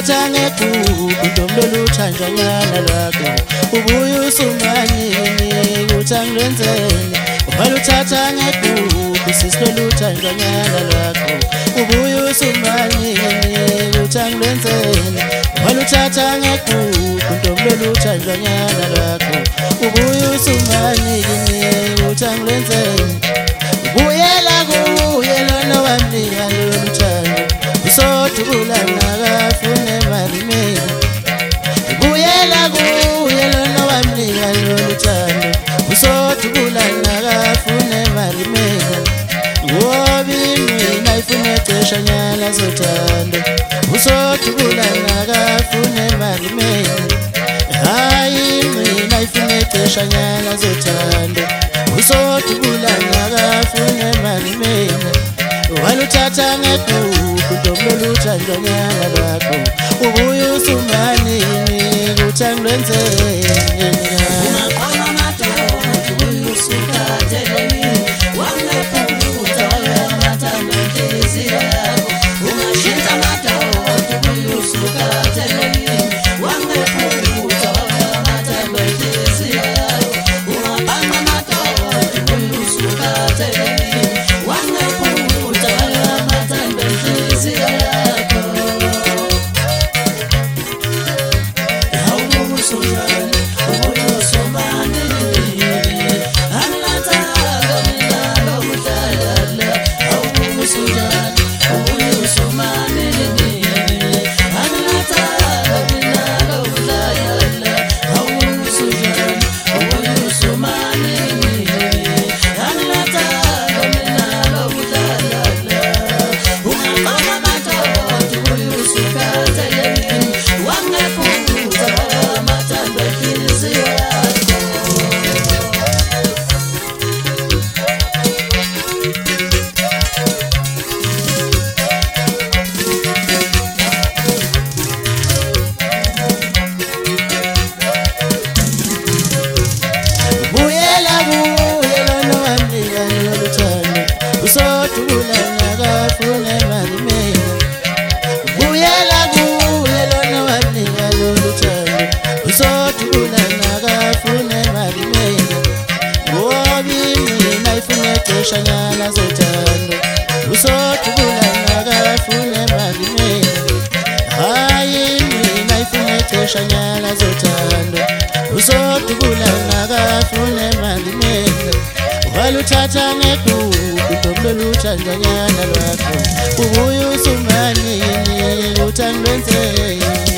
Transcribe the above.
waluthatha ngegugu ntombi oluthanjanyana lwakho ubuye usumanini uthi angilwenzele waluthatha ngegugu sisi loluthanjanyana lwakho ubuye usumanini uthi angilwenzele waluthatha ngegugu ntombi oluthanjanyana lwakho ubuye usumanini uthi angilwenzele buyela kuye lona wamnika loluthando usodubula nakafune mali mina buyela kuye lona wamnika loluthando usodubula nakafune mali mina ngoba mina ifune ixeshanyana zothando usodubula nakafune mali mina hayi mina ifune ixeshanyana zothando usodubula nakafune mali mina waluthatha ngegugu ntombi oluthanjanyana lwakho ubuye usumanini uthi angilwenzele usodubula nakafune mali mina buyela kuye lona wamnika loluthando usodubula nakafune mali mina ngoba mina ifune ixeshanyana zothando usodubula nakafune mali mina hayi mina ifune ixeshanyana zothando usodubula nakafune mali mina waluthatha ngegugu ntombi oluthanjanyana lwakho ubuye usumanini uthi angilwenzele